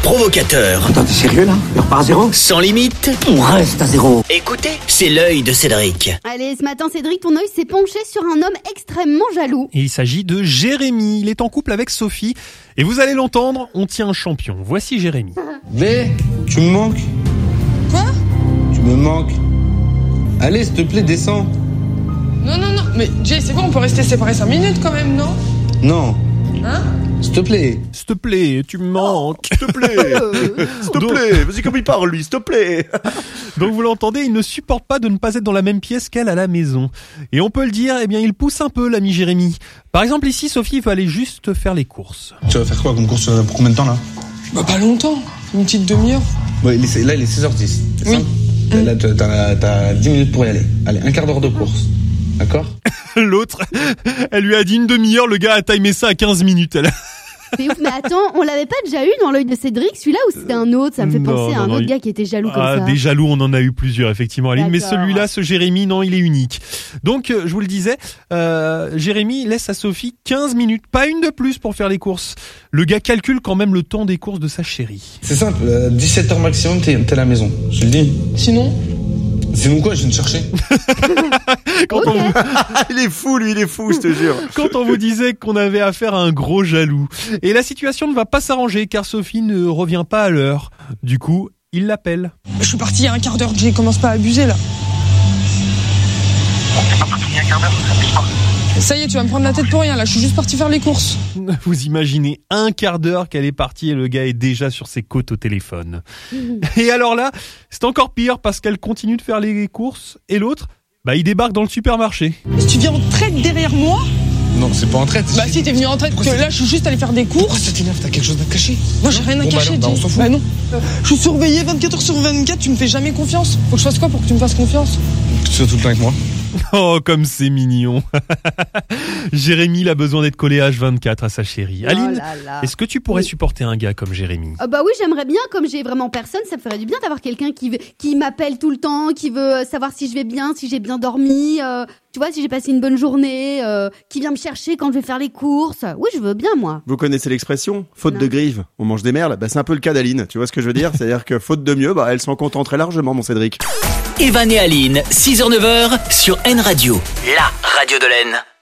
provocateur. Attends, t'es sérieux là? On repart à zéro? Sans limite, On reste à zéro. écoutez, c'est l'œil de Cédric. Allez, ce matin, Cédric, ton œil s'est penché sur un homme extrêmement jaloux. Et il s'agit de Jérémy. Il est en couple avec Sophie. Et vous allez l'entendre, on tient un champion. Voici Jérémy. V, tu me manques? Quoi? Tu me manques? Allez, s'il te plaît, descends. Non, mais Jay, c'est bon, on peut rester séparés 5 minutes quand même, non? Non, Hein? s'il te plaît. S'il te plaît, tu me manques. S'il te plaît, s'il te plaît, vas-y comme il parle lui, s'il te plaît. Donc vous l'entendez, il ne supporte pas de ne pas être dans la même pièce qu'elle à la maison. Et on peut le dire, eh bien il pousse un peu l'ami Jérémy. Par exemple ici, Sophie veut aller juste faire les courses. Tu vas faire quoi comme course pour combien de temps là? Bah, pas longtemps. Une petite demi-heure. Ouais, là il est 16h10. C'est Oui. ça? Là t'as 10 minutes pour y aller. Allez, un quart d'heure de course. D'accord? L'autre, elle lui a dit une demi-heure, le gars a timé ça à 15 minutes. Elle. C'est ouf, mais attends, on l'avait pas déjà eu dans l'œil de Cédric, celui-là, ou c'était un autre? Ça me fait penser à un autre gars qui était jaloux comme ça. Des jaloux, on en a eu plusieurs, effectivement, Aline. Mais D'accord. celui-là, ce Jérémy, non, il est unique. Donc, je vous le disais, Jérémy laisse à Sophie 15 minutes, pas une de plus pour faire les courses. Le gars calcule quand même le temps des courses de sa chérie. C'est simple, 17h maximum, t'es à la maison. Je te le dis. Sinon? Sinon quoi, je viens te chercher. Quand, on vous, Il est fou lui, il est fou, je te jure. quand on vous disait qu'on avait affaire à un gros jaloux. Et la situation ne va pas s'arranger car Sophie ne revient pas à l'heure. Du coup, il l'appelle. Je suis parti il y a un quart d'heure, Jay, commence pas à abuser là. Ça y est, tu vas me prendre la tête pour rien là, je suis juste parti faire les courses. Vous imaginez un quart d'heure qu'elle est partie et le gars est déjà sur ses côtes au téléphone. Et alors là, c'est encore pire parce qu'elle continue de faire les courses et l'autre, il débarque dans le supermarché. Si tu viens en traite derrière moi? Non, c'est pas en traite. Bah si, t'es venu en traite, que là je suis juste allé faire des courses. Pourquoi ça t'énerve? T'as quelque chose à cacher? Non, j'ai rien à cacher, on Jay. s'en fout. Bah non. Je suis surveillé 24h sur 24, tu me fais jamais confiance. Faut que je fasse quoi pour que tu me fasses confiance? Que tu sois tout le temps avec moi. Oh, comme c'est mignon. Jérémy, il a besoin d'être collé H24 à sa chérie. Aline, là là. est-ce que tu pourrais supporter un gars comme Jérémy? Bah oui, j'aimerais bien, comme j'ai vraiment personne, ça me ferait du bien d'avoir quelqu'un qui m'appelle tout le temps, qui veut savoir si je vais bien, si j'ai bien dormi, tu vois, si j'ai passé une bonne journée, qui vient me chercher quand je vais faire les courses. Oui, je veux bien, moi. Vous connaissez l'expression faute Non. de grive, on mange des merles. C'est un peu le cas d'Aline, tu vois ce que je veux dire? C'est-à-dire que faute de mieux, elle s'en contente très largement, mon Cédric. Evan et Aline, 6h-9h sur N Radio, la radio de l'Aisne.